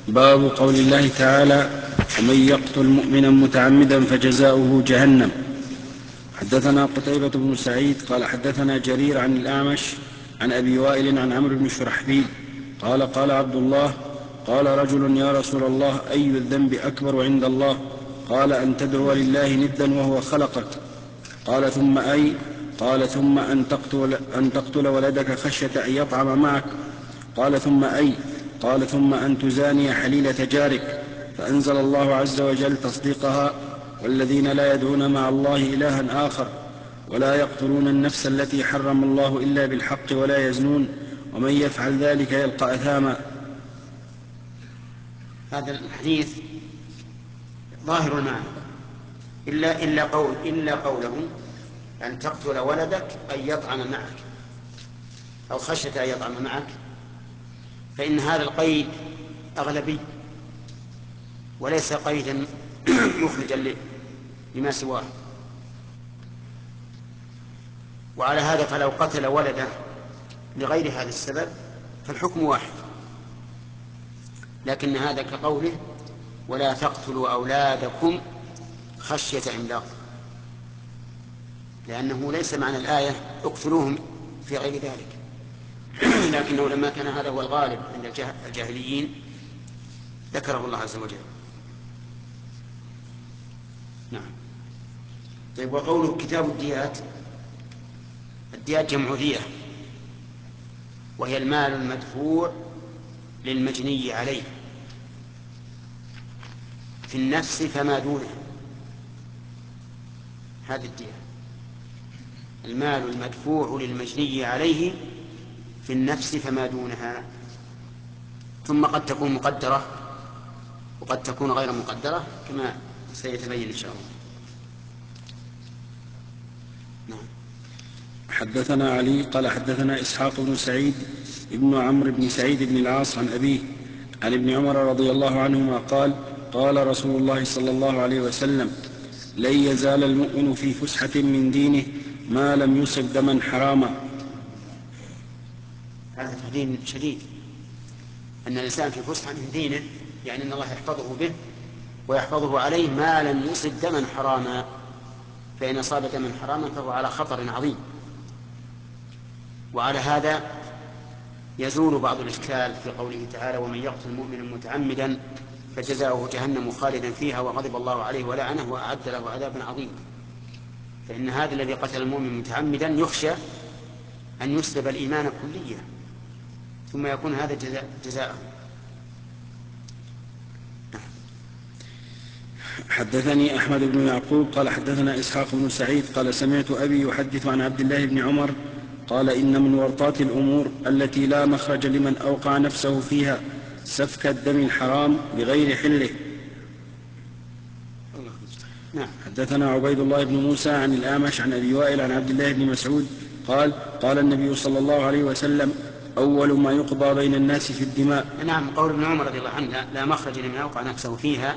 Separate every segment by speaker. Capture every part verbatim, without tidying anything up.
Speaker 1: باب قول الله تعالى: ومن يقتل مؤمنا متعمدا فجزاؤه جهنم. حدثنا قتيبة بن سعيد قال حدثنا جرير عن الأعمش عن أبي وائل عن عمرو بن شرحبيل قال قال عبد الله: قال رجل: يا رسول الله، أي الذنب أكبر عند الله؟ قال: أن تدعو لله ندا وهو خلقك. قال: ثم أي؟ قال: ثم أن تقتل, أن تقتل ولدك خشية أن يطعم معك. قال: ثم أي؟ قال: ثم أن تزاني حليلة جارك. فأنزل الله عز وجل تصديقها: والذين لا يدعون مع الله إلها آخر ولا يقتلون النفس التي حرم الله إلا بالحق ولا يزنون ومن يفعل ذلك يلقى أثاما.
Speaker 2: هذا الحديث ظاهر المعنى إلا, إلا, قول إلا قوله: أن تقتل ولدك أن يطعم معك أو خشية أن يطعم معك، فإن هذا القيد أغلبي وليس قيدا مخرجا لما سواه. وعلى هذا فلو قتل ولده لغير هذا السبب فالحكم واحد، لكن هذا كقوله: ولا تقتلوا أولادكم خشية إملاق، لأنه ليس معنى الآية اقتلوهم في غير ذلك، لكنه لما كان هذا هو الغالب عند الجاهليين ذكره الله عز وجل. نعم. طيب، وقوله كتاب الديات، الديات جمع دية، وهي المال المدفوع للمجني عليه في النفس فما دونها. هذه الدية، المال المدفوع للمجني عليه في النفس فما دونها، ثم قد تكون مقدرة وقد تكون غير مقدرة كما سيتبين إن شاء الله. نعم.
Speaker 1: حدثنا علي قال حدثنا إسحاق بن سعيد ابن عمرو بن سعيد بن العاص عن أبيه عن ابن عمر رضي الله عنهما قال: قال رسول الله صلى الله عليه وسلم: لن يزال المؤمن في فسحة من دينه ما لم يصب دما حراما.
Speaker 2: هذا تهديد شديد، أن الإنسان في فسحة من دينه، يعني أن الله يحفظه به ويحفظه عليه ما لم يصب دما حراما، فإن أصاب دما حراما فهو على خطر عظيم. وعلى هذا يزول بعض الإشكال في قوله تعالى: ومن يقتل مؤمنا متعمدا فجزاؤه جهنم خالدا فيها وغضب الله عليه ولعنه وأعد له عذابا عظيما. فإن هذا الذي قتل المؤمن متعمدا يخشى أن يسلب الإيمان كليا ثم يكون هذا جزاء جزاءه.
Speaker 1: حدثني أحمد بن يعقوب قال حدثنا إسحاق بن سعيد قال: سمعت أبي يحدث عن عبد الله بن عمر قال: إن من ورطات الأمور التي لا مخرج لمن أوقع نفسه فيها سفك الدم الحرام بغير حله.
Speaker 2: نعم.
Speaker 1: حدثنا عبيد الله بن موسى عن الأعمش عن أبي وائل عن عبد الله بن مسعود قال: قال النبي صلى الله عليه وسلم: أول ما يقضى بين الناس في الدماء.
Speaker 2: نعم. قول ابن عمر رضي الله عنه: لا مخرج لمن أوقع نفسه فيها،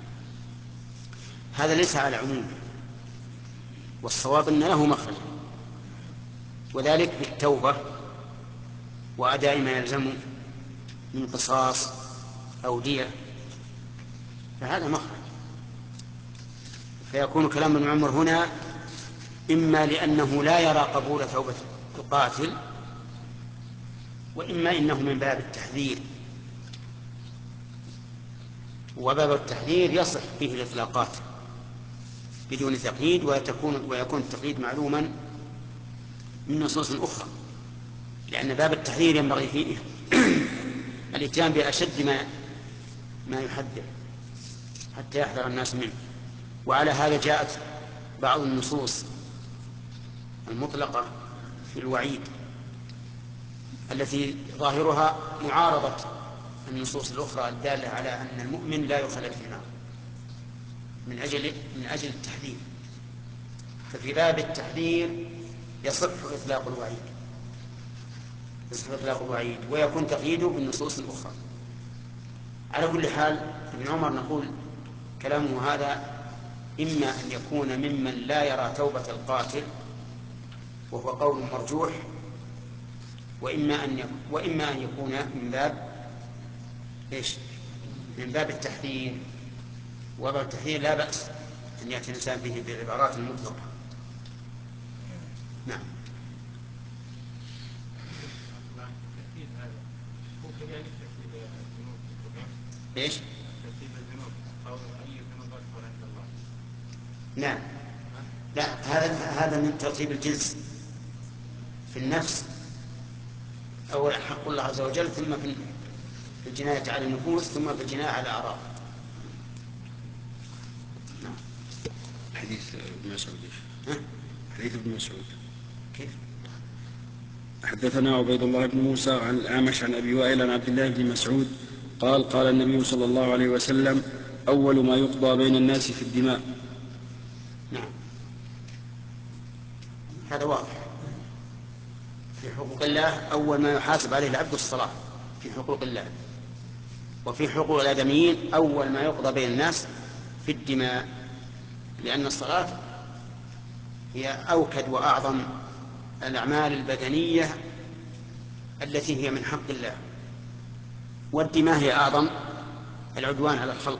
Speaker 2: هذا ليس على عموم، والصواب أن له مخرج، وذلك بالتوبة وأداء ما يلزم من قصاص أو دية، فهذا مخرج. فيكون كلام ابن عمر هنا إما لأنه لا يرى قبول توبة القاتل، وإما إنه من باب التحذير، وباب التحذير يصح فيه الإطلاقات بدون تقييد، ويكون ويكون التقييد معلوما من نصوص أخرى، لأن باب التحذير ينبغي فيه الاتيان بأشد ما ما يحذر حتى يحذر الناس منه. وعلى هذا جاءت بعض النصوص المطلقة في الوعيد التي ظاهرها معارضة النصوص الأخرى الدالة على أن المؤمن لا يخلد في النار من أجل من أجل التحذير. ففي باب التحذير يصح إطلاق الوعيد يصح إطلاق الوعيد ويكون تقييده بالنصوص الأخرى. على كل حال، ابن عمر نقول كلامه هذا إما أن يكون ممن لا يرى توبة القاتل وهو قول مرجوح، وإما أن وإما أن يكون من باب إيش؟ من باب التحذير، وباب التحذير لا بأس أن يأتي الإنسان به بعبارات مطلقة. نعم. ايش؟ ترتيب الذنوب او اي ذنوب اكبر عند الله. نعم. لا، هذا هذا من ترتيب الجنس في النفس. اول حق الله عز وجل، ثم في الجناية على النفوس، ثم في الجناية على الاعراض.
Speaker 1: نعم. حديث ابن مسعود. حديث ابن مسعود
Speaker 2: كيف؟
Speaker 1: حدثنا عبيد الله بن موسى عن الأعمش عن أبي وائل عن عبد الله بن مسعود قال قال النبي صلى الله عليه وسلم: أول ما يقضى بين الناس في الدماء.
Speaker 2: نعم، هذا واضح. في حقوق الله أول ما يحاسب عليه العبد الصلاة في حقوق الله، وفي حقوق الآدميين أول ما يقضى بين الناس في الدماء، لأن الصلاة هي أوكد وأعظم الأعمال البدنية التي هي من حق الله، والدماء هي أعظم العدوان على الخلق،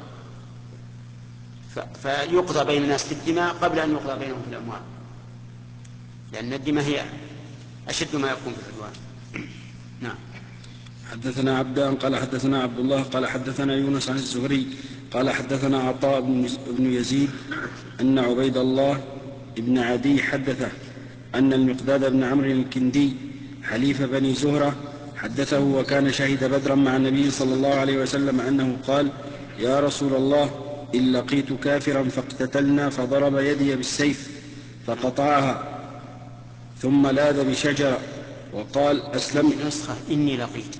Speaker 2: فيقضى بين الناس في الدماء قبل أن يقضى بينهم في الأموال، لأن الدماء هي أشد ما يكون في العدوان. نعم.
Speaker 1: حدثنا عبدان قال حدثنا عبد الله قال حدثنا يونس عن الزهري قال حدثنا عطاء بن يزيد أن عبيد الله بن عدي حدثه أن المقداد بن عمرو الكندي حليف بني زهرة حدثه وكان شهد بدرا مع النبي صلى الله عليه وسلم أنه قال: يا رسول الله، إن لقيت كافرا فاقتتلنا فضرب يدي بالسيف فقطعها ثم لاذ بشجرة وقال: أسلمت.
Speaker 2: نسخة إني لقيت.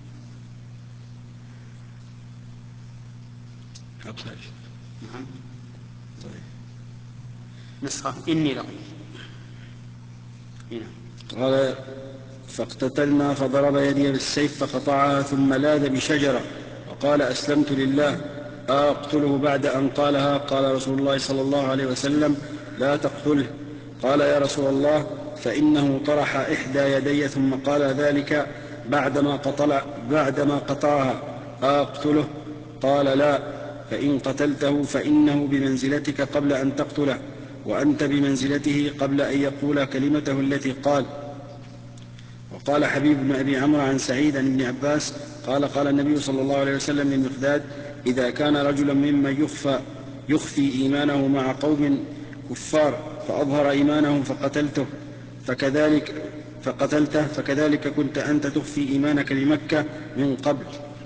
Speaker 2: نعم. طيب. نسخة إني لقيت. هنا.
Speaker 1: قال: فاقتتلنا فضرب يدي بالسيف فقطعها ثم لاذ بشجرة وقال: أسلمت لله، أقتله بعد أن قالها؟ قال رسول الله صلى الله عليه وسلم: لا تقتله. قال: يا رسول الله، فإنه طرح إحدى يدي ثم قال ذلك بعدما, قطع بعدما قطعها، أقتله؟ قال: لا، فإن قتلته فإنه بمنزلتك قبل أن تقتله، وأنت بمنزلته قبل أن يقول كلمته التي قال. وقال حبيب بن أبي عمرو عن سعيد عن ابن عباس قال: قال النبي صلى الله عليه وسلم للمقداد: إذا كان رجلا ممن يخفى يخفي إيمانه مع قوم كفار فأظهر إيمانهم فقتلته فكذلك فقتلته فكذلك كنت أنت تخفي إيمانك لمكة من قبل.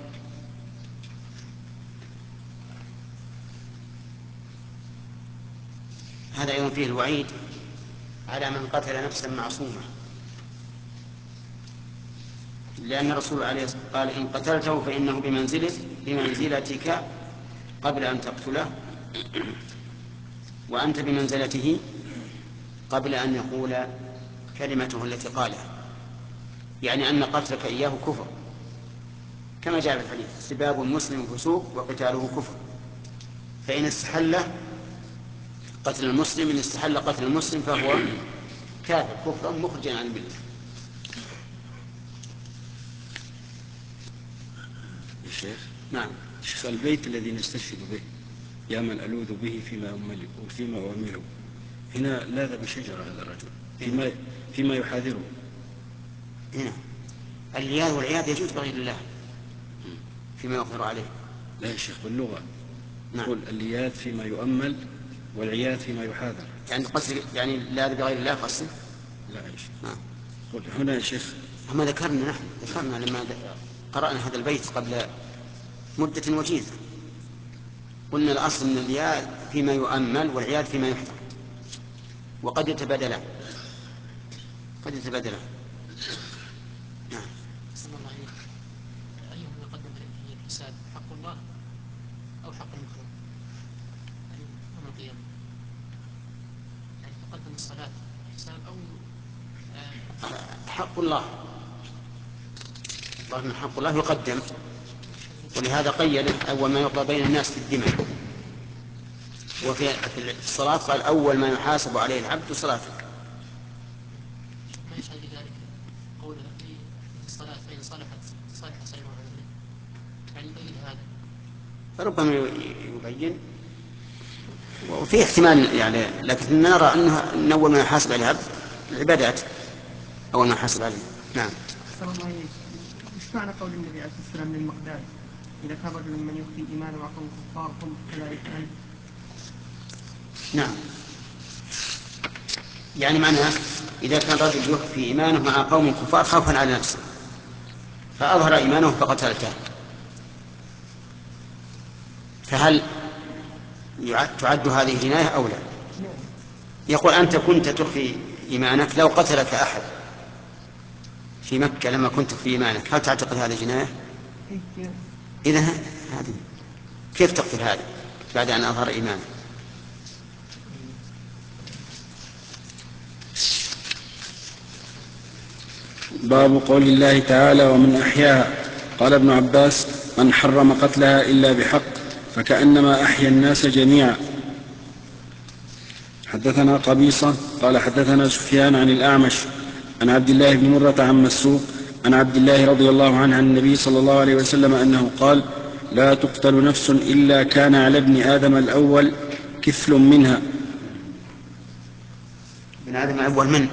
Speaker 2: هذا أيضا فيه الوعيد على من قتل نفسا معصومة، لأن الرسول عليه الصلاة والسلام قال: إن قتلته فإنه بمنزلة بمنزلتك قبل أن تقتله، وأنت بمنزلته قبل أن يقول كلمته التي قالها، يعني أن قتلك إياه كفر، كما جاء في الحديث: سباب المسلم فسوق وقتاله كفر، فإن استحل قتل المسلم إن استحل قتل المسلم فهو كافر كفرا مخرجا عن الملة.
Speaker 1: الشيخ.
Speaker 2: نعم.
Speaker 1: الشيخ، البيت الذي نستشهد به: يا من ألوذ به فيما أمله وفيما أؤمله، هنا لاذ بشجرة هذا الرجل فيما, فيما يحاذره.
Speaker 2: هنا اللياذ والعياذ يجوز بغير الله فيما يقدر عليه.
Speaker 1: لا يا شيخ، باللغة
Speaker 2: نعم.
Speaker 1: يقول اللياذ فيما يؤمل والعياذ فيما يحاذر.
Speaker 2: يعني قصد يعني لاذ بغير الله قصد؟
Speaker 1: لا يا شيخ.
Speaker 2: نعم.
Speaker 1: قل هنا يا شيخ.
Speaker 2: أما ذكرنا نحن ذكرنا لما قرأنا هذا البيت قبل مدة وجيزة، قلنا الأصل من اللياذ فيما يؤمل والعياذ فيما يحذر، وقد يتبادلان قد يتبادلان. نعم.
Speaker 3: صلى الله عليه أيهم يقدم في الحساب، حق الله أو حق المخلوق يوم القيامة؟ يعني تقدم الصلاة الحساب أو
Speaker 2: حق الله الله حق الله يقدم، ولهذا قيد أول ما يقضى بين الناس في الدماء، وفي الصلاة قال: أول ما يحاسب عليه العبد صلاته.
Speaker 3: ما يشهد لذلك قوله في الصلاة فإن صلحت صلح سائر عمله، يعني قيد هذا
Speaker 2: فربما يبين، وفي احتمال يعني، لكن نرى أنه أن أول ما يحاسب عليه العبد العبادات أول ما يحاسب عليه. نعم.
Speaker 4: ايش معنى قول النبي عليه الصلاة والسلام للمقداد إذا كان رجل من يخفي إيمانه وعقل الكفار قم كذلك أنت؟
Speaker 2: نعم، يعني معناها إذا كان رجل يخفي إيمانه مع قوم الكفار خوفا على نفسه فأظهر إيمانه فقتلته، فهل تعد هذه جناية أو لا؟ يقول أنت كنت تخفي إيمانك، لو قتلك أحد في مكة لما كنت في إيمانك هل تعتقد هذه جناية؟ إذا هذه كيف تقتل هذا بعد أن أظهر إيمانه؟
Speaker 1: باب قول الله تعالى ومن أحياها. قال ابن عباس من حرم قتلها إلا بحق فكأنما أحيا الناس جميعا. حدثنا قبيصة قال حدثنا سفيان عن الأعمش عن عبد الله بن مرة عن مسروق عن عبد الله رضي الله عنه عن النبي صلى الله عليه وسلم أنه قال لا تقتل نفس إلا كان على ابن آدم الأول كفل منها.
Speaker 2: ابن آدم الأول من؟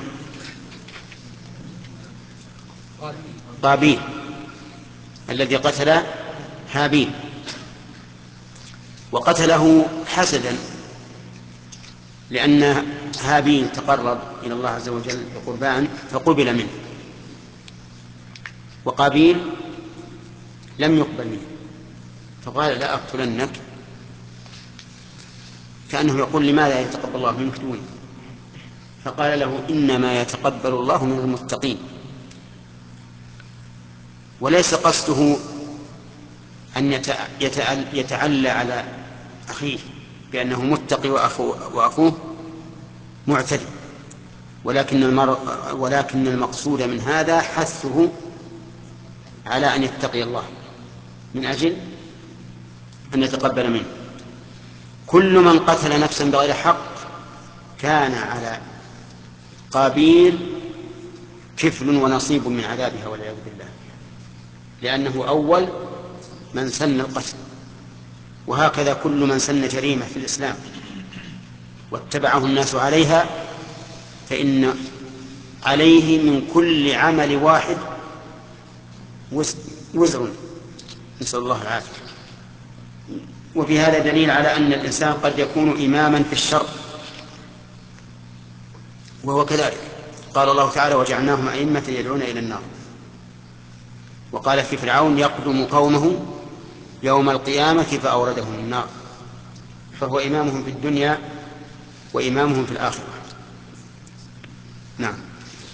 Speaker 2: قابيل الذي قتل هابيل، وقتله حسدا لأن هابيل تقرب إلى الله عز وجل بقربان فقبل منه، وقابيل لم يقبل منه فقال لا أقتلنك، كأنه يقول لماذا يتقبل الله منك دوني؟ فقال له إنما يتقبل الله من المتقين، وليس قصده أن يتعلى على أخيه بأنه متقي وأخوه معتدي، ولكن, ولكن المقصود من هذا حثه على أن يتقي الله من أجل أن يتقبل منه. كل من قتل نفسا بغير حق كان على قابيل كفل ونصيب من عذابها والعياذ بالله، لأنه أول من سن القتل، وهكذا كل من سن جريمة في الإسلام واتبعه الناس عليها فإن عليه من كل عمل واحد وزر، نسأل الله العافية. وفي هذا دليل على أن الإنسان قد يكون إماما في الشر، وهو كذلك. قال الله تعالى وجعلناهم أئمة يدعون إلى النار، وقال في فرعون يقدم قومه يوم القيامة فأوردهم النار، فهو إمامهم في الدنيا وإمامهم في الآخرة. نعم.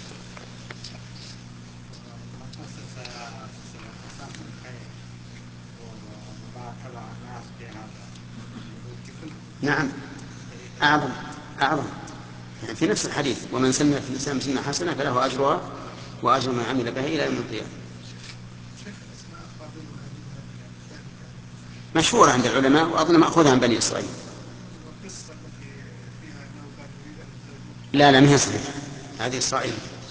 Speaker 2: نعم أعظم أعظم يعني في نفس الحديث ومن سن في الإسلام سنة حسنة فله أجرها وأجر من عمل بها إلى يوم القيامة. مشهورة عند العلماء وأظن مأخوذها عن بني إسرائيل. لا لا مهي صحيح، هذه إسرائيل.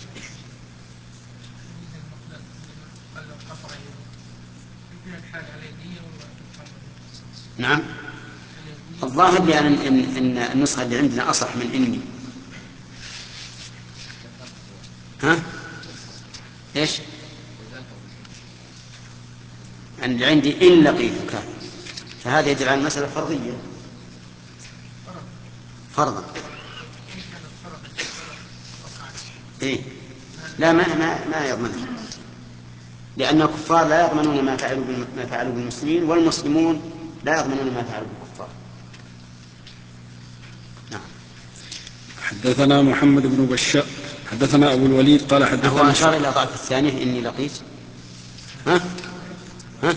Speaker 2: نعم الظاهر لي أن, إن, إن النسخة اللي عندنا أصح من إني. ها إيش أن اللي عندي إن لقيتك، فهذا يدل على المسألة فرضية فرضا. إيه لا ما ما ما يضمنها، لأن الكفار لا يضمنون ما فعلوا ما فعلوا بالمسلمين، والمسلمون لا يضمنون ما فعلوا بالكفار. نعم.
Speaker 1: حدثنا محمد بن بشار حدثنا أبو الوليد قال حدثنا
Speaker 2: هو أشار إلى ضعف الثانية إني لقيت. ها ها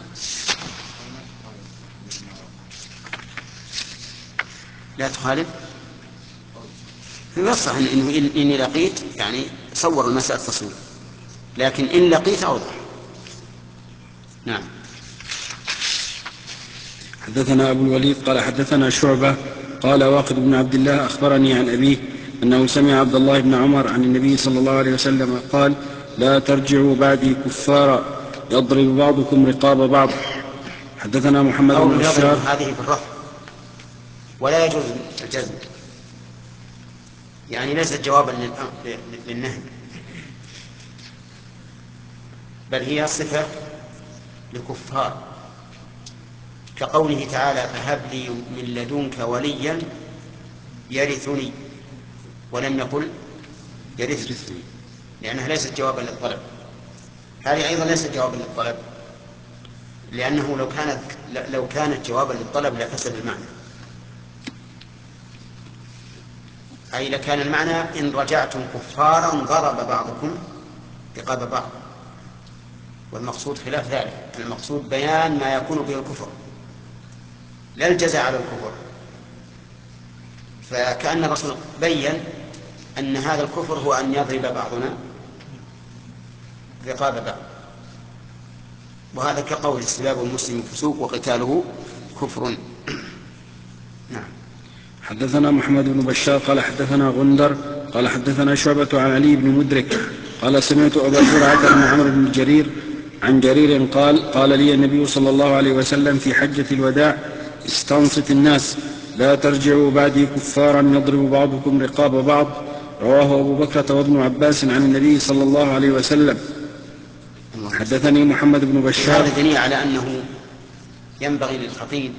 Speaker 2: لا تخالف، يوصح إنه إني لقيت يعني صور المسألة تصوير، لكن إن لقيت أوضح. نعم.
Speaker 1: حدثنا أبو الوليد قال حدثنا شعبة قال واقد بن عبد الله أخبرني عن أبيه أنه سمع عبد الله بن عمر عن النبي صلى الله عليه وسلم قال لا ترجعوا بعدي كفارا يضرب بعضكم رقاب بعض. حدثنا محمد
Speaker 2: أو
Speaker 1: بن بشار.
Speaker 2: هذه بالرفع ولا يجوز الجزم، يعني ليست جوابا للنهي، بل هي صفة لكفار، كقوله تعالى فهب لي من لدنك وليا يرثني، ولم يقل يرثني، لأنها ليست جوابا للطلب. هذه أيضا ليست جوابا للطلب، لأنه لو كانت لو كانت جوابا للطلب لفسد المعنى، أي لكان المعنى إن رجعتم كفارا ضرب بعضكم رقاب بعض، والمقصود خلاف ذلك، المقصود بيان ما يكون به الكفر لا الجزاء على الكفر. فكأن الرسول بين أن هذا الكفر هو أن يضرب بعضنا رقاب بعض، وهذا كقول استباب المسلم فسوق وقتاله كفر. نعم.
Speaker 1: حدثنا محمد بن بشار قال حدثنا غندر قال حدثنا شعبة عن علي بن مدرك قال سمعت أبا زرعة بن عمرو بن جرير عن جرير قال قال لي النبي صلى الله عليه وسلم في حجة الوداع استنصت الناس لا ترجعوا بعدي كفارا يضرب بعضكم رقاب بعض. رواه أبو بكرة وابن عباس عن النبي صلى الله عليه وسلم. حدثني محمد بن بشار.
Speaker 2: هذا دليل على أنه ينبغي للخطيب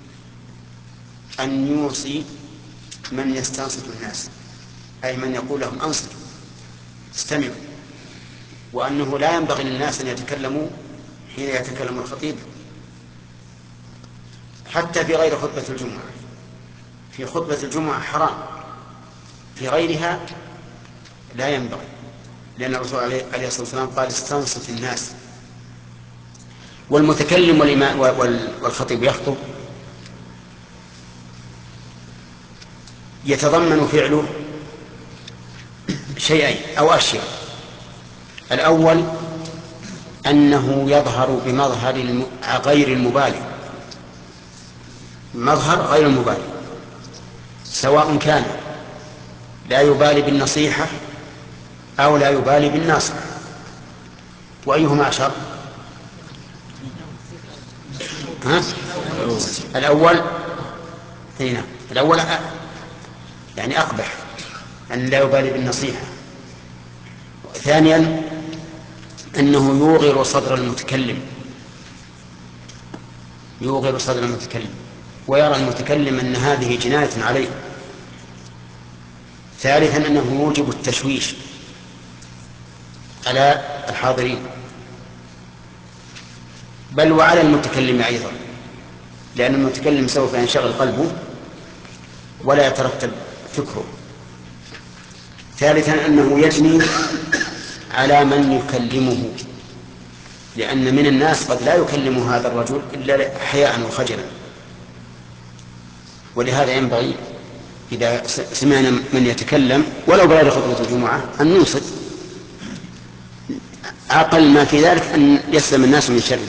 Speaker 2: أن يوصي من يستنصت الناس، أي من يقول لهم أنصتوا استمعوا، وأنه لا ينبغي للناس أن يتكلموا حين يتكلم الخطيب حتى في غير خطبة الجمعة. في خطبة الجمعة حرام، في غيرها لا ينبغي، لأن الرسول عليه الصلاة والسلام قال استنصت الناس. والمتكلم والخطيب يخطب يتضمن فعله شيئين أو أشياء. الأول أنه يظهر بمظهر غير المبالي، مظهر غير المبالي، سواء كان لا يبالي بالنصيحة أو لا يبالي بالناصح، وأيهما أشر؟ ها؟ الأول هنا الأول يعني أقبح، أن لا يبالي بالنصيحة. ثانيا أنه يوغر صدر المتكلم، يوغر صدر المتكلم ويرى المتكلم أن هذه جناية عليه. ثالثا أنه يوجب التشويش على الحاضرين، بل وعلى المتكلم أيضا، لأن المتكلم سوف ينشغل قلبه ولا يترتب فكره. ثالثا أنه يجني على من يكلمه، لأن من الناس قد لا يكلم هذا الرجل إلا حياء وخجلا. ولهذا ينبغي إذا سمعنا من يتكلم ولو بغير خطبة الجمعة أن ننصت، أقل ما في ذلك أن يسلم الناس من شره.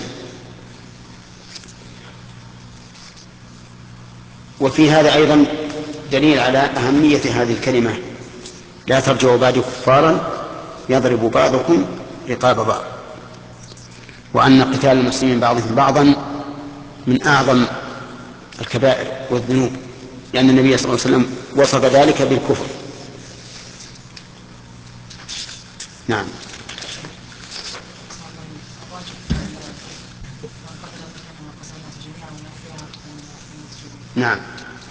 Speaker 2: وفي هذا أيضا دليل على أهمية هذه الكلمة لا ترجعوا بعدي كفارا يضرب بعضكم رقاب بعض، وأن قتال المسلمين بعضهم بعضا من أعظم الكبائر والذنوب، لأن النبي صلى الله عليه وسلم وصف ذلك بالكفر. نعم. نعم،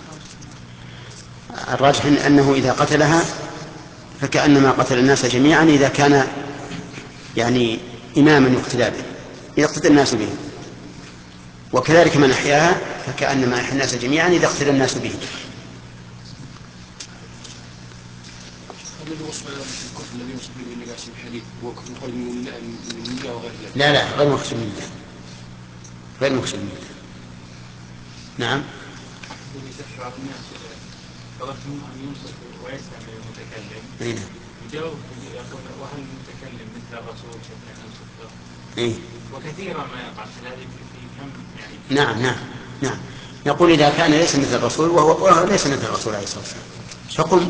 Speaker 2: الراجح أنه إذا قتلها فكأنما قتل الناس جميعا إذا كان يعني إماما يقتدى به، يقتدى الناس به، وكذلك من أحياها فكأنما أحيا الناس جميعا إذا اقتدى الناس به. لا لا غير مخشى من الله، غير مخشى من الله. نعم. أين؟
Speaker 5: يجاوب يقول وهل المتكلم مثل الرسول
Speaker 2: إيه؟
Speaker 5: وكثيرا ما يقع هذه في كم يعني.
Speaker 2: نعم نعم نعم. يقول إذا كان ليس مثل الرسول وهو, وهو ليس مثل الرسول عليه الصلاة والسلام فقم،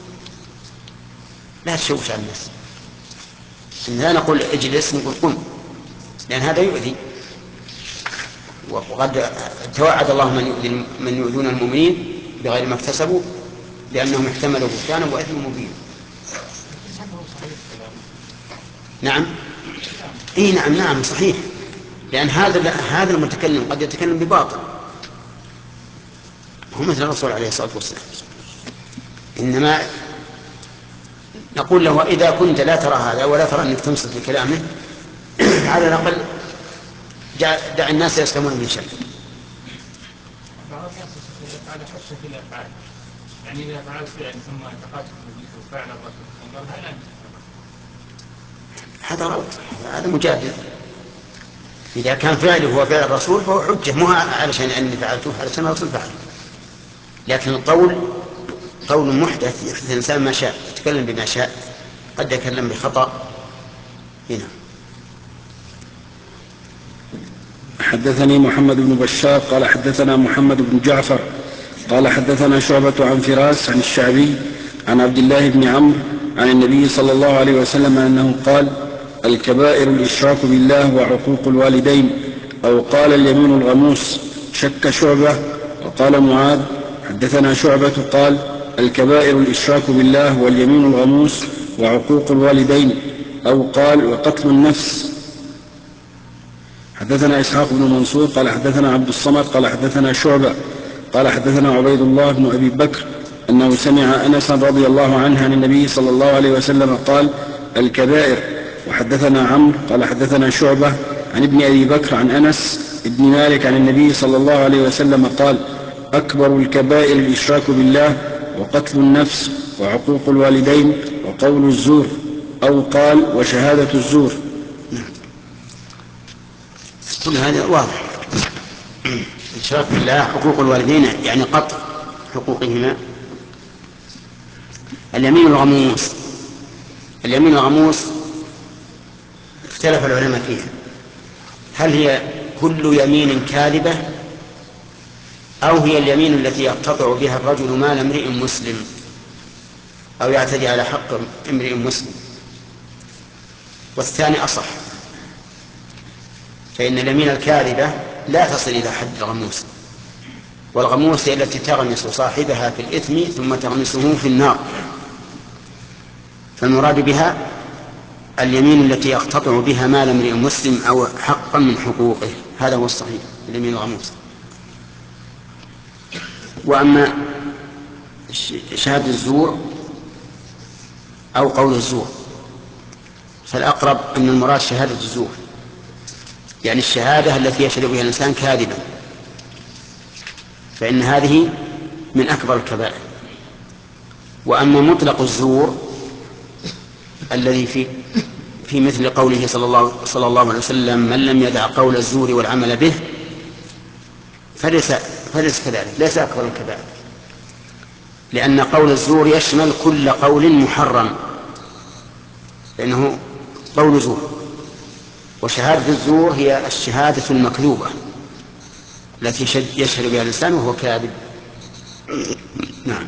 Speaker 2: لا تشوش على الناس. لا نقول اجلس، نقول قم، لأن هذا يؤذي. وقد توعد الله من يؤذي من يؤذون المؤمنين بغير ما اكتسبوا لأنهم احتملوا بهتانا وإثما مبينا. نعم اي نعم نعم صحيح، لأن هذا هذا المتكلم قد يتكلم بباطل، هو مثل الرسول عليه الصلاة والسلام. إنما نقول له إذا كنت لا ترى هذا ولا ترى أنك تنصت لكلامه على الأقل دع الناس يسلمون من شر.
Speaker 5: بعض الناس على حسن في الأفعال، يعني إذا فعل فعل ثم اعتقدت فعل الرجل هل أنت
Speaker 2: هذا غلط، هذا مجادل. إذا كان فعله هو فعل الرسول فهو حجة، مو علشان أني فعلته علشان الرسول فعله. لكن القول قول محدث، يحدث الإنسان ما شاء، يتكلم بما شاء، قد يتكلم بخطأ. هنا
Speaker 1: حدثني محمد بن بشار قال حدثنا محمد بن جعفر قال حدثنا شعبة عن فراس عن الشعبي عن عبد الله بن عمرو عن النبي صلى الله عليه وسلم أنه قال: الكبائر الإشراك بالله وعقوق الوالدين، أو قال اليمين الغموس. شك شعبة وقال معاذ: حدثنا شعبة قال: الكبائر الإشراك بالله واليمين الغموس وعقوق الوالدين، أو قال: وقتل النفس. حدثنا إسحاق بن منصور قال حدثنا عبد الصمد قال حدثنا شعبة قال حدثنا عبيد الله بن أبي بكر أنه سمع أنس رضي الله عنه عن النبي صلى الله عليه وسلم قال: الكبائر. وحدثنا عمرو قال حدثنا شعبة عن ابن أبي بكر عن أنس ابن مالك عن النبي صلى الله عليه وسلم قال: أكبر الكبائر الإشراك بالله وقتل النفس وعقوق الوالدين وقول الزور، أو قال: وشهادة الزور.
Speaker 2: كل هذا واضح. الإشراك بالله، حقوق الوالدين يعني قطع حقوقهما. اليمين الغموس، اليمين الغموس اختلف العلماء فيها، هل هي كل يمين كاذبة أو هي اليمين التي يقتطع بها الرجل مال امرئ مسلم أو يعتدي على حق امرئ مسلم. والثاني أصح، فإن اليمين الكاذبة لا تصل إلى حد الغموس، والغموس هي التي تغمس صاحبها في الإثم ثم تغمسه في النار. فالمراد بها اليمين التي يقتطع بها مال امرئ مسلم أو حقا من حقوقه، هذا هو الصحيح، اليمين الغموس. وأما شهادة الزور أو قول الزور فالأقرب أن المراد شهادة الزور، يعني الشهادة التي يشهد بها الإنسان كاذبا، فإن هذه من أكبر الكبائر. وأما مطلق الزور الذي في في مثل قوله صلى الله, صلى الله عليه وسلم: من لم يدع قول الزور والعمل به فليس, فليس كذلك، ليس أكبر الكبائر، لأن قول الزور يشمل كل قول محرم، لأنه قول زور. وشهادة الزور هي الشهادة المكذوبة التي يشهد بها الإنسان وهو كاذب. نعم.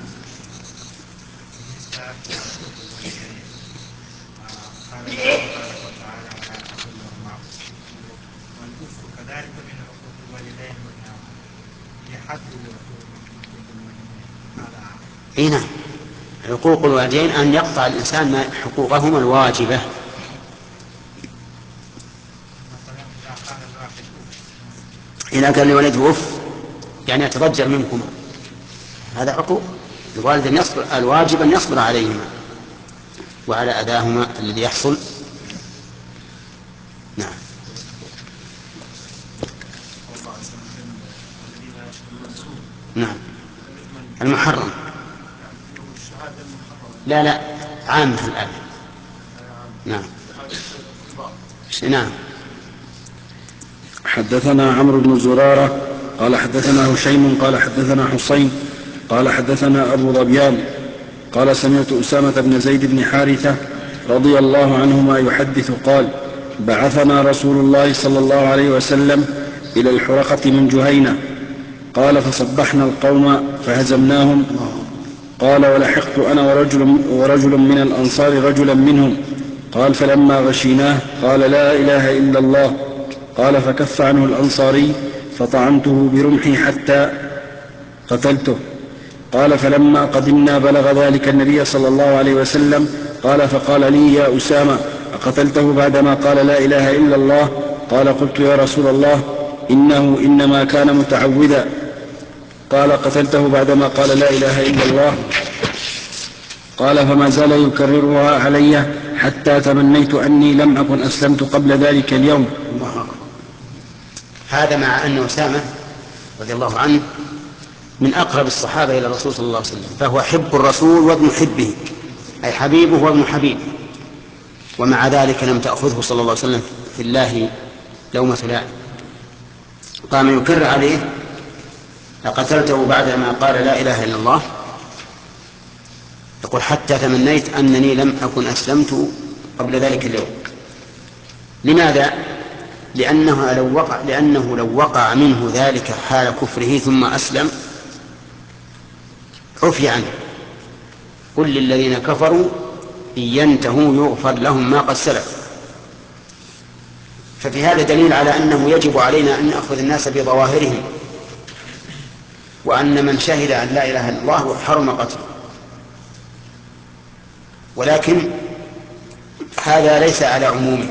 Speaker 2: اي نعم، حقوق الوالدين أن يقطع الإنسان حقوقهما الواجبة. إذا كان لولده أف يعني يتضجر منكما، هذا عقوق. الوالد أن يصبر، الواجب أن يصبر عليهما وعلى أذاهما الذي يحصل. نعم. نعم المحرم، لا لا عامة الآن. نعم. نعم.
Speaker 1: حدثنا عمرو بن زرارة قال حدثنا هشيم قال حدثنا حسين قال حدثنا أبو ظبيان قال: سمعت أسامة بن زيد بن حارثة رضي الله عنهما يحدث قال: بعثنا رسول الله صلى الله عليه وسلم إلى الحرقة من جهينة، قال: فصبحنا القوم فهزمناهم. قال: ولحقت أنا ورجل, ورجل من الأنصار رجلا منهم. قال: فلما غشيناه قال: لا إله إلا الله. قال: فكف عنه الأنصاري فطعنته برمحي حتى قتلته. قال فلما قدمنا بلغ ذلك النبي صلى الله عليه وسلم قال فقال لي يا أسامة أقتلته بعدما قال لا إله إلا الله؟ قال قلت يا رسول الله إنه إنما كان متعوذا. قال قتلته بعدما قال لا إله إلا الله؟ قال فما زال يكررها علي حتى تمنيت أني لم أكن أسلمت قبل ذلك اليوم.
Speaker 2: هذا مع أن أسامة رضي الله عنه من أقرب الصحابة إلى الرسول صلى الله عليه وسلم، فهو حب الرسول وابن حبه، أي حبيبه وابن حبيبه، ومع ذلك لم تأخذه صلى الله عليه وسلم في الله لومة لائم. قام يكرر عليه أقتلته بعدما قال لا إله إلا الله؟ يقول حتى تمنيت أنني لم أكن أسلمت قبل ذلك اليوم. لماذا؟ لأنه لو وقع, لأنه لو وقع منه ذلك حال كفره ثم أسلم عفي عنه. قل للذين كفروا إن ينتهوا يغفر لهم ما قد سلف. ففي هذا دليل على أنه يجب علينا أن نأخذ الناس بظواهرهم، وأن من شهد أن لا إله إلا الله حرم قتله. ولكن هذا ليس على عمومه،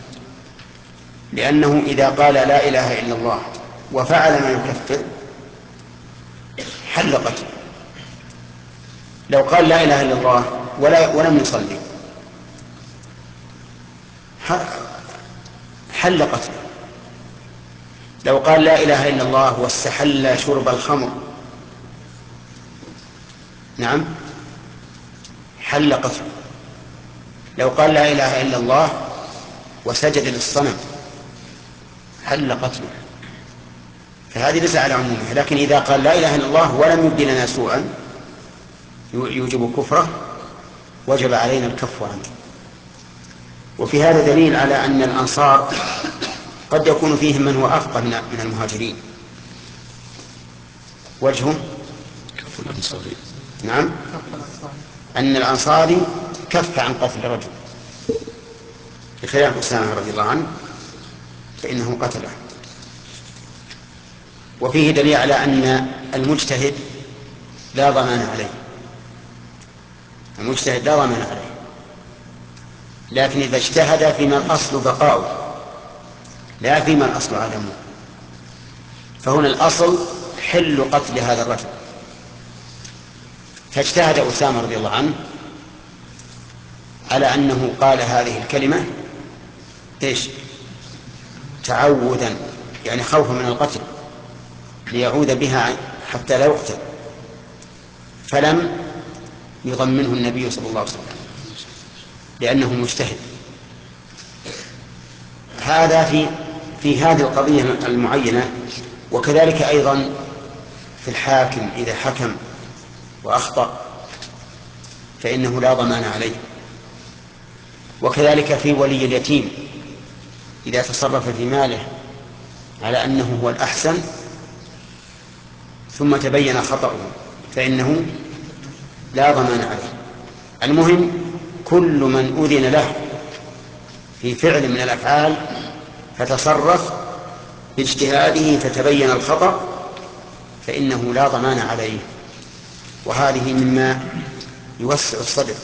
Speaker 2: لأنه إذا قال لا إله إلا الله وفعل ما يكفر حل قتله. لو قال لا إله إلا الله ولا ولم يصلي حل قتله. لو قال لا إله إلا الله واستحل شرب الخمر نعم حل قتله. لو قال لا إله إلا الله وسجد للصنم حل قتله. فهذه ليس على عمومها. لكن إذا قال لا إله إلا الله ولم يبدي لنا سوءا يوجب كفره وجب علينا الكف عنه. وفي هذا دليل على أن الأنصار قد يكون فيهم من هو أفقه من المهاجرين. وجهه
Speaker 1: كف الأنصاري
Speaker 2: نعم أن الأنصاري كف عن قتل رجل، بخلاف أسامة رضي الله عنه فإنه قتله. وفيه دليل على أن المجتهد لا ضمان عليه، المجتهد لا ضمان عليه، لكن إذا اجتهد فيما الأصل بقاؤه لا فيما الأصل عدمه، فهنا الأصل حل قتل هذا الرجل. فاجتهد أسامة رضي الله عنه على أنه قال هذه الكلمة إيش؟ تعودا، يعني خوفا من القتل، ليعود بها حتى لا يقتل، فلم يضمنه النبي صلى الله عليه وسلم لأنه مجتهد. هذا في في هذه القضية المعينة. وكذلك أيضا في الحاكم إذا حكم وأخطأ فإنه لا ضمان عليه. وكذلك في ولي اليتيم إذا تصرف في ماله على أنه هو الأحسن ثم تبين خطأه فإنه لا ضمان عليه. المهم كل من أذن له في فعل من الأفعال فتصرف باجتهاده فتبين الخطأ فإنه لا ضمان عليه. وهذه مما يوسع الصدر.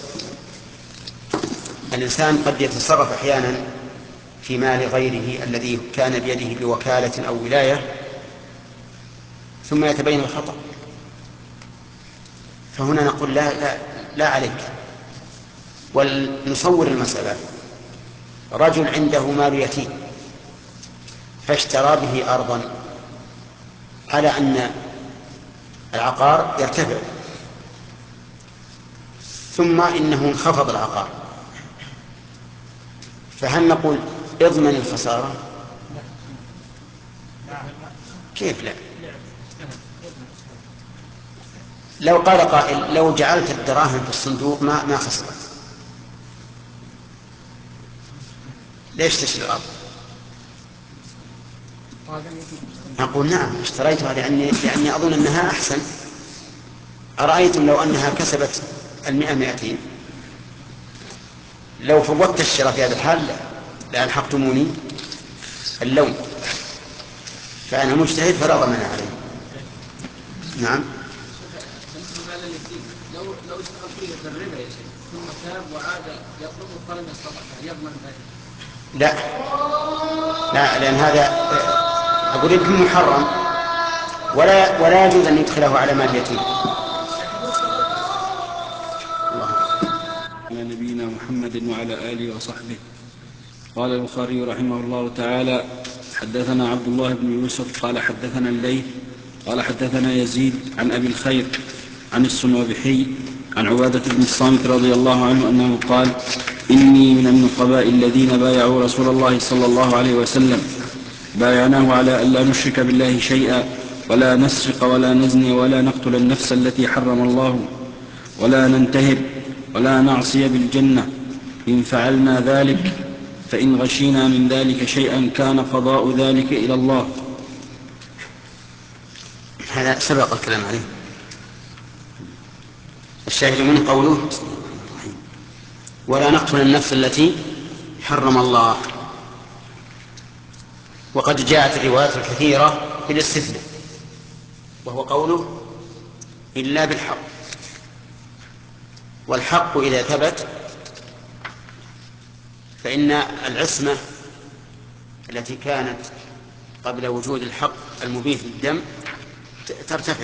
Speaker 2: الإنسان قد يتصرف أحيانا في مال غيره الذي كان بيده بوكالة أو ولاية ثم يتبين الخطأ، فهنا نقول لا, لا, لا عليك. ونصور المسألة: رجل عنده مال يتيم فاشترى به أرضا على أن العقار يرتفع، ثم إنه انخفض العقار، فهل نقول اضمن الخسارة؟ كيف لا؟ لو قال قائل لو جعلت الدراهم في الصندوق ما ما خسرت، ليش تشتري الأرض؟ نقول نعم اشتريتها لأني, لأني أظن أنها أحسن. أرأيتم لو أنها كسبت المئة مئتين لو فوتت الشراء في هذا الحال لألحقتموني اللوم. فأنا مجتهد فلا ضمان عليه. نعم.
Speaker 3: لو لو اشتغل فيه الربا يا شيخ ثم تاب وعاد يطلبه فلم يستطع يضمن ذلك؟
Speaker 2: لا لا، لأن هذا أقول يمكن محرم ولا ولا يجوز أن يدخله على مال يتيم.
Speaker 1: على نبينا محمد وعلى آله وصحبه. قال البخاري رحمه الله تعالى: حدثنا عبد الله بن يوسف قال حدثنا الليث قال حدثنا يزيد عن أبي الخير عن السنوبحي عن عبادة بن الصامت رضي الله عنه أنه قال: إني من النقباء الذين بايعوا رسول الله صلى الله عليه وسلم، بايعناه على ألا نشرك بالله شيئا ولا نسرق ولا نزني ولا نقتل النفس التي حرم الله ولا ننتهب ولا نعصي بالجنة. إن فعلنا ذلك فإن غشينا من ذلك شيئا كان قضاء ذلك إلى الله.
Speaker 2: هذا سبق الكلام عليه. الشاهد من قوله: ولا نقتل النفس التي حرم الله. وقد جاءت الروايات الكثيرة بالاستثناء، وهو قوله: إلا بالحق. والحق إذا ثبت فإن العصمة التي كانت قبل وجود الحق المبيح للدم ترتفع.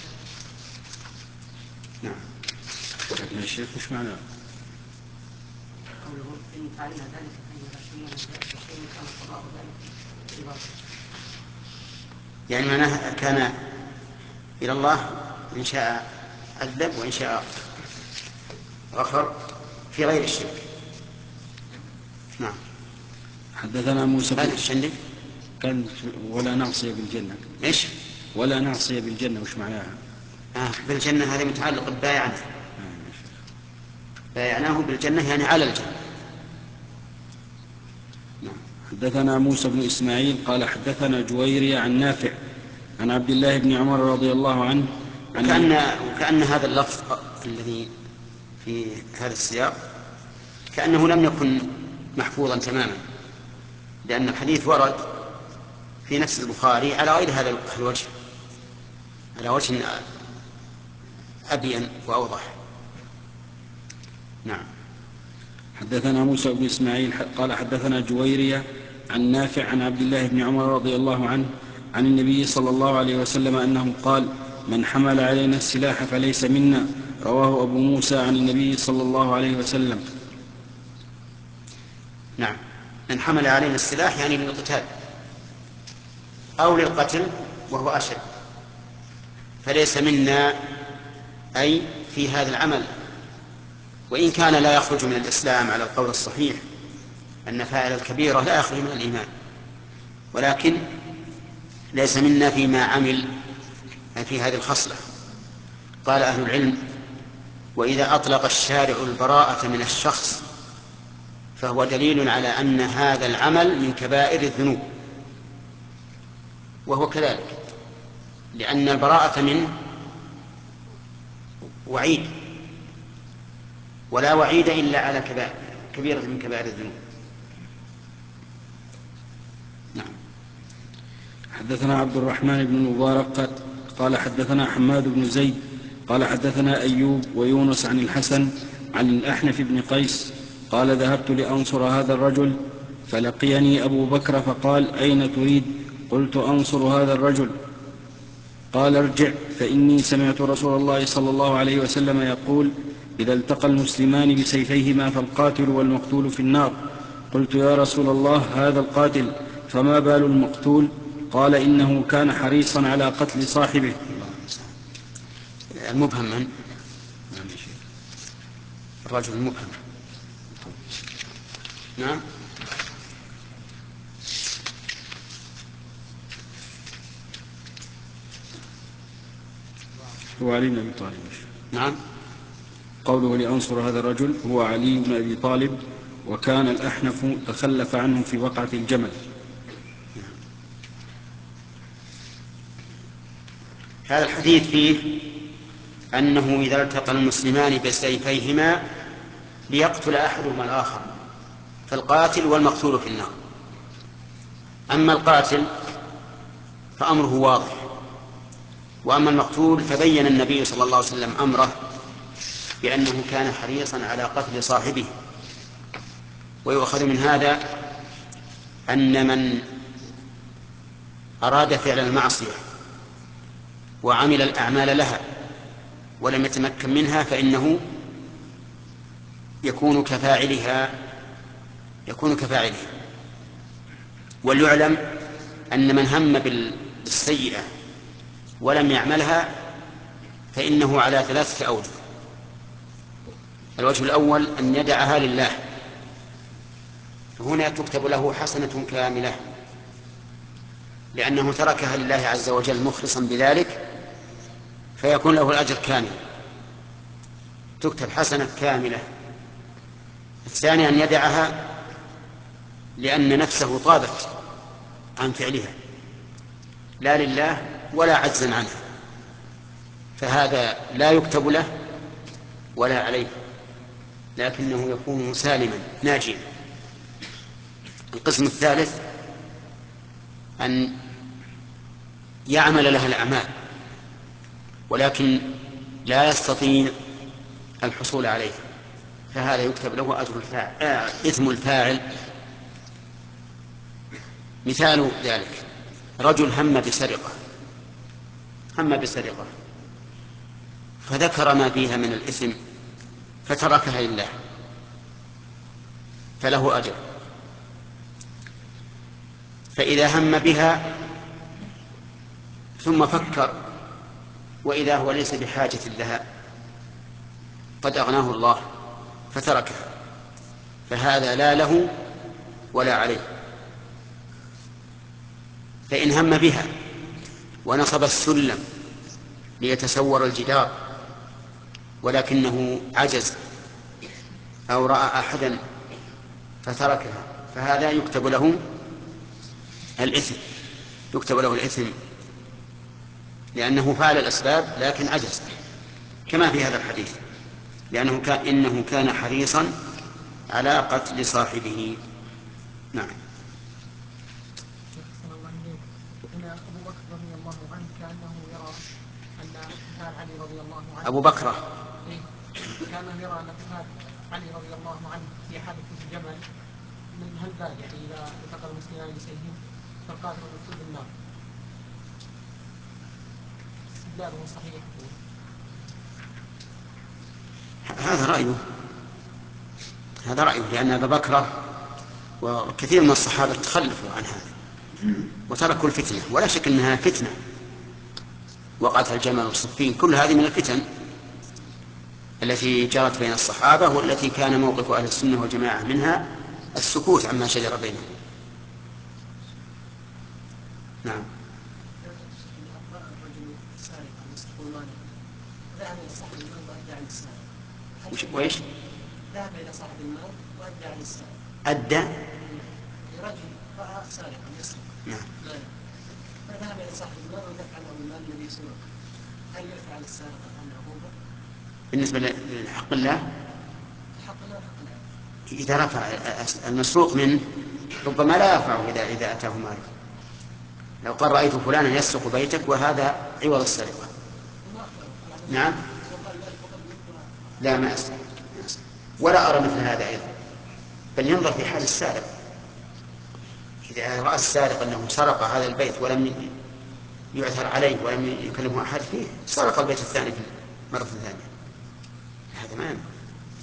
Speaker 2: نعم.
Speaker 1: يا شيخ مش معناه
Speaker 3: قوله إن فعلنا ذلك فإن غشينا من ذلك شيء كان قضاء ذلك؟
Speaker 2: يعني معناه كان إلى الله إن شاء عذب وإن شاء غفر في غير الشرك. نعم.
Speaker 1: حدثنا موسى
Speaker 2: هذا الشندي
Speaker 1: كان ولا نعصي بالجنة.
Speaker 2: إيش؟
Speaker 1: ولا نعصي بالجنة وش معناها؟
Speaker 2: آه بالجنة هذه متعلق ببايعناه. بايعناه بالجنة يعني على الجنة.
Speaker 1: نعم. حدثنا موسى بن إسماعيل قال حدثنا جويري عن نافع عن عبد الله بن عمر رضي الله عنه عن
Speaker 2: وكأن, وكأن هذا اللفظ الذي في هذا السياق كأنه لم يكن محفوظا تماما، لأن الحديث ورد في نفس البخاري على غير هذا الوجه، على وجه أبين وأوضح. نعم.
Speaker 1: حدثنا موسى بن إسماعيل قال حدثنا جويرية عن نافع عن عبد الله بن عمر رضي الله عنه عن النبي صلى الله عليه وسلم أنه قال: من حمل علينا السلاح فليس منا. رواه أبو موسى عن النبي صلى الله عليه وسلم.
Speaker 2: نعم. من حمل علينا السلاح يعني للقتال أو للقتل وهو أشد، فليس منا أي في هذا العمل، وإن كان لا يخرج من الإسلام على القول الصحيح أن فاعل الكبيرة لا يخرج من الإيمان، ولكن ليس منا فيما عمل في هذه الخصلة. قال أهل العلم: وإذا أطلق الشارع البراءة من الشخص فهو دليل على أن هذا العمل من كبائر الذنوب، وهو كذلك، لأن البراءة منه وعيد، ولا وعيد إلا على كبائر كبيرة من كبائر الذنوب. نعم.
Speaker 1: حدثنا عبد الرحمن بن المبارك قال حدثنا حماد بن زيد قال حدثنا أيوب ويونس عن الحسن عن الأحنف بن قيس قال: ذهبت لأنصر هذا الرجل فلقيني أبو بكر فقال: أين تريد؟ قلت: أنصر هذا الرجل. قال: ارجع فإني سمعت رسول الله صلى الله عليه وسلم يقول: إذا التقى المسلمان بسيفيهما فالقاتل والمقتول في النار. قلت: يا رسول الله، هذا القاتل، فما بال المقتول؟ قال: إنه كان حريصا على قتل صاحبه.
Speaker 2: المبهم من؟ الرجل المبهم. نعم.
Speaker 1: هو علي بن أبي طالب.
Speaker 2: نعم.
Speaker 1: قوله لأنصر هذا الرجل هو علي بن أبي طالب، وكان الأحنف تخلف عنه في وقعة الجمل.
Speaker 2: هذا الحديث فيه أنه إذا التقى المسلمان بسيفيهما ليقتل أحدهما الآخر فالقاتل والمقتول في النار. أما القاتل فأمره واضح. وأما المقتول فبين النبي صلى الله عليه وسلم أمره بأنه كان حريصا على قتل صاحبه. ويؤخذ من هذا أن من أراد فعل المعصية وعمل الأعمال لها ولم يتمكن منها فإنه يكون كفاعلها يكون كفاعلها. وليعلم أن من هم بالسيئة ولم يعملها فإنه على ثلاثة أوجه. الوجه الأول أن يدعها لله، هنا تكتب له حسنة كاملة لأنه تركها لله عز وجل مخلصا بذلك، فيكون له الأجر كامل، تكتب حسنة كاملة. الثاني أن يدعها لأن نفسه طابت عن فعلها لا لله ولا عجزا عنها، فهذا لا يكتب له ولا عليه، لكنه يكون سالما ناجيا. القسم الثالث أن يعمل لها الأعمال ولكن لا يستطيع الحصول عليه، فهذا يكتب له أجر الفاعل آه إثم الفاعل. مثال ذلك رجل هم بسرقة هم بسرقة فذكر ما فيها من الإثم فتركها لله فله أجر. فإذا هم بها ثم فكر وإذا هو ليس بحاجة لها قد أغناه الله فتركها، فهذا لا له ولا عليه. فإن هم بها ونصب السلم ليتسور الجدار ولكنه عجز أو رأى أحدا فتركها فهذا يكتب له الإثم يكتب له الإثم لأنه فعل الأسباب لكن عجز، كما في هذا الحديث، لأنه كان إنه كان حريصا على قتل صاحبه. نعم.
Speaker 4: أبو بكر رضي الله عنه كأنه يرى أن قتال علي رضي الله عنه
Speaker 2: أبو بكر
Speaker 4: كأنه يرى أن قتال علي رضي الله عنه في حادث الجمل من هالبال، يعني إذا التقى المسلمان بسيفهم فالقاتل المقتول بالنار. استدلاله صحيح؟
Speaker 2: هذا رأيه هذا رأيه لأن أبا بكر وكثير من الصحابة تخلفوا عن هذا وتركوا الفتنة، ولا شك أنها فتنة، وقعت الجمل والصفين كل هذه من الفتن التي جرت بين الصحابة والتي كان موقف أهل السنة والجماعة منها السكوت عما شجر بينهم. نعم. وإيش؟
Speaker 4: ذهب إلى صاحب المال وأدى عن السارق.
Speaker 2: أدى؟
Speaker 4: رجل رأى سارقا يسرق.
Speaker 2: نعم.
Speaker 4: فذهب إلى صاحب المال ودفع له المال الذي سرق. هل يرفع على السارق عن عقوبة؟
Speaker 2: بالنسبة لحق الله؟
Speaker 4: حق الله حق الله.
Speaker 2: إذا رفع المسروق منه ربما لا يرفعه إذا إذا أتاه ماله. لو قال رأيت فلانا يسرق بيتك وهذا عوض السرقة. نعم. لا ما أسرق ولا أرى مثل هذا أيضا، بل ينظر في حال السارق. إذا رأى السارق أنه سرق هذا البيت ولم يعثر عليه ولم يكلمه أحد فيه سرق البيت الثاني مرة ثانية، هذا ما ينبغي.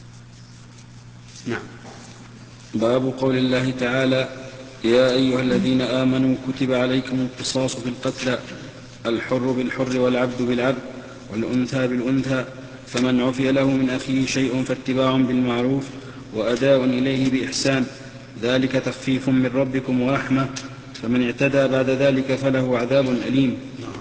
Speaker 2: نعم.
Speaker 1: باب قول الله تعالى يا أيها الذين آمنوا كتب عليكم القصاص في القتلى الحر بالحر والعبد بالعبد والأنثى بالأنثى فمن عفي له من أخيه شيء فاتباع بالمعروف وأداء إليه بإحسان ذلك تخفيف من ربكم ورحمة فمن اعتدى بعد ذلك فله عذاب أليم.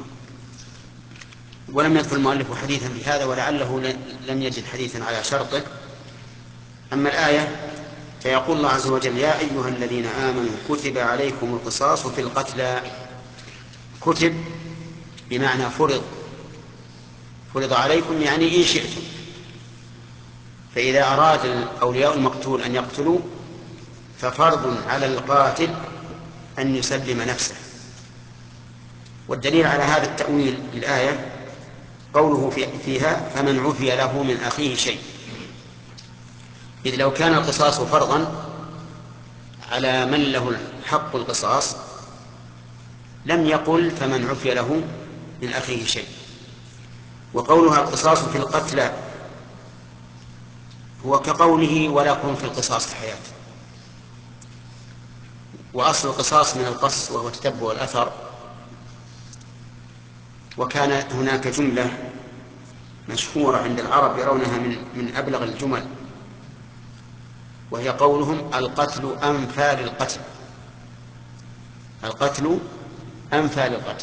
Speaker 2: ولم يذكر المؤلف حديثا بهذا ولعله لم يجد حديثا على شرطه. أما الآية فيقول الله عز وجل يا أيها الذين آمنوا كتب عليكم القصاص في القتلى. كتب بمعنى فرض فرض عليكم يعني إن شئتم، فإذا أراد أولياء المقتول أن يقتلوا ففرض على القاتل أن يسلم نفسه والدليل على هذا التأويل للآية قوله فيها فمن عفي له من أخيه شيء، إذ لو كان القصاص فرضا على من له حق القصاص لم يقل فمن عفي له من أخيه شيء. وقولها القصاص في القتلى هو كقوله ولكم في القصاص الحياة، وأصل القصاص من القص وهو تتبع الأثر. وكان هناك جملة مشهورة عند العرب يرونها من, من أبلغ الجمل، وهي قولهم القتل أنفى للقتل، القتل أنفى للقتل.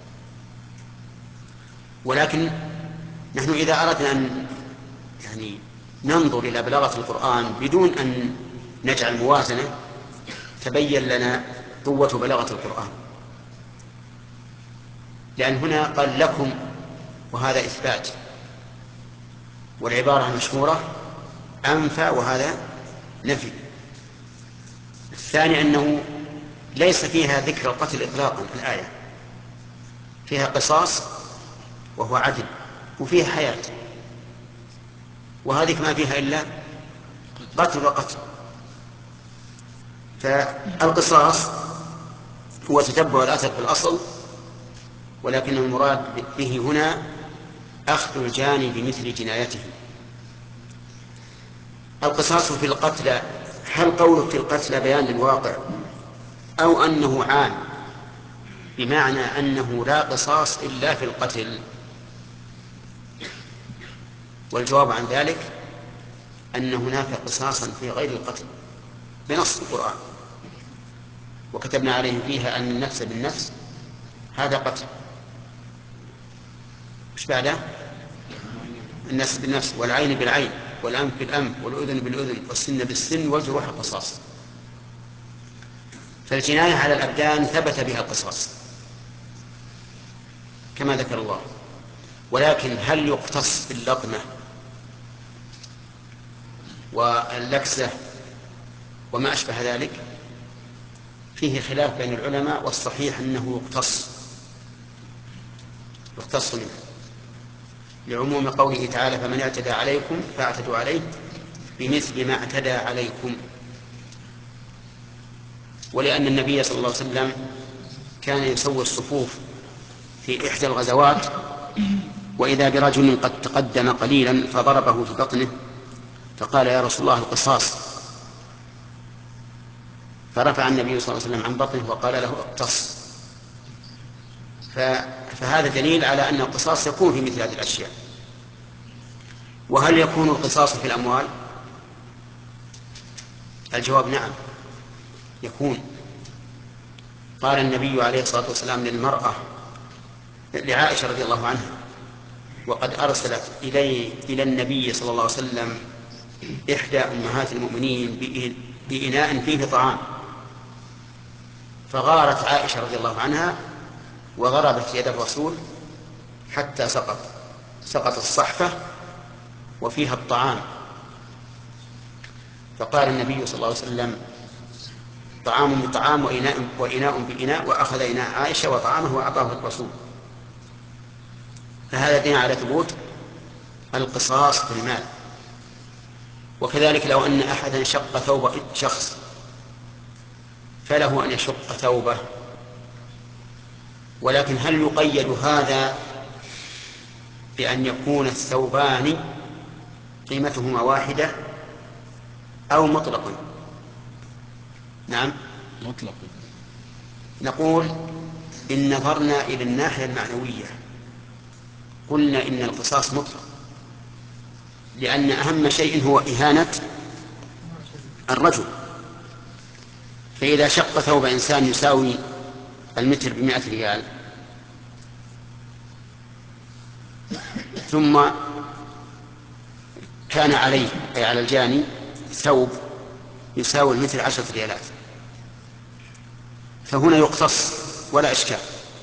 Speaker 2: ولكن نحن إذا أردنا أن يعني ننظر إلى بلاغة القرآن بدون أن نجعل موازنة تبين لنا قوة بلاغة القرآن، لأن هنا قال لكم وهذا إثبات، والعبارة المشهورة أنفى وهذا نفي. الثاني أنه ليس فيها ذكر القتل إطلاقا، الآية فيها قصاص وهو عدل وفيها حياة، وهذه ما فيها إلا قتل وقتل. فالقصاص هو تتبع الأثر في الأصل، ولكن المراد به هنا أخذ الجاني بمثل جنايته. القصاص في القتلى، هل قوله في القتلى بيان للواقع أو أنه عام بمعنى أنه لا قصاص إلا في القتل؟ والجواب عن ذلك أن هناك قصاصا في غير القتل بنص القرآن، وكتبنا عليهم فيها أن النفس بالنفس هذا قتل، مش بعده النفس بالنفس والعين بالعين والأنف بالأنف والأذن بالأذن والسن بالسن والجروح قصاص. فالجناية على الأبدان ثبت بها القصاص كما ذكر الله، ولكن هل يقتص باللطمة واللكسة وما أشبه ذلك؟ فيه خلاف بين العلماء، والصحيح أنه يقتص يقتص منه لعموم قوله تعالى فمن اعتدى عليكم فاعتدوا عليه بمثل ما اعتدى عليكم، ولأن النبي صلى الله عليه وسلم كان يسوي الصفوف في إحدى الغزوات وإذا برجل قد تقدم قليلا فضربه في بطنه فقال يا رسول الله القصاص، فرفع النبي صلى الله عليه وسلم عن بطنه وقال له اقتص. فهذا دليل على أن القصاص يكون في مثل هذه الأشياء. وهل يكون القصاص في الأموال؟ الجواب نعم يكون. قال النبي عليه الصلاة والسلام للمرأة لعائشة رضي الله عنها وقد أرسلت إلي إلى النبي صلى الله عليه وسلم إحدى أمهات المؤمنين بإناء فيه طعام، فغارت عائشة رضي الله عنها وضربت يد الرسول حتى سقط سقط الصحفة وفيها الطعام، فقال النبي صلى الله عليه وسلم طعام بطعام وإناء, وإناء بإناء، وأخذ إناء عائشة وطعامه وأعطاه الرسول. فهذا دين على ثبوت القصاص في المال. وكذلك لو أن أحدا شق ثوب شخص فله أن يشق ثوبه، ولكن هل يقيد هذا بأن يكون الثوبان قيمتهما واحدة أو مطلقا؟ نعم
Speaker 1: مطلق.
Speaker 2: نقول إن نظرنا إلى الناحية المعنوية قلنا إن القصاص مطلق، لأن أهم شيء هو إهانة الرجل. فإذا شق ثوب إنسان يساوي المتر بمائة ريال ثم كان عليه أي على الجاني ثوب يساوي المتر عشرة ريالات، فهنا يقتص ولا إشكال،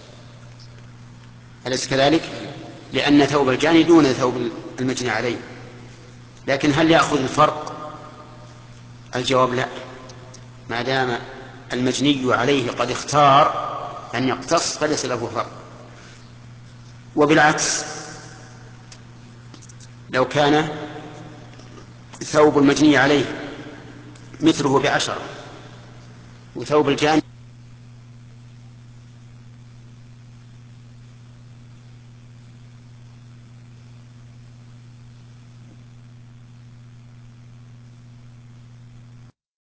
Speaker 2: أليس كذلك؟ لأن ثوب الجاني دون ثوب المجني عليه. لكن هل يأخذ الفرق؟ الجواب لا، ما دام المجني عليه قد اختار أن يقتص فليس له فرق. وبالعكس لو كان ثوب المجني عليه مثله بعشرة وثوب الجاني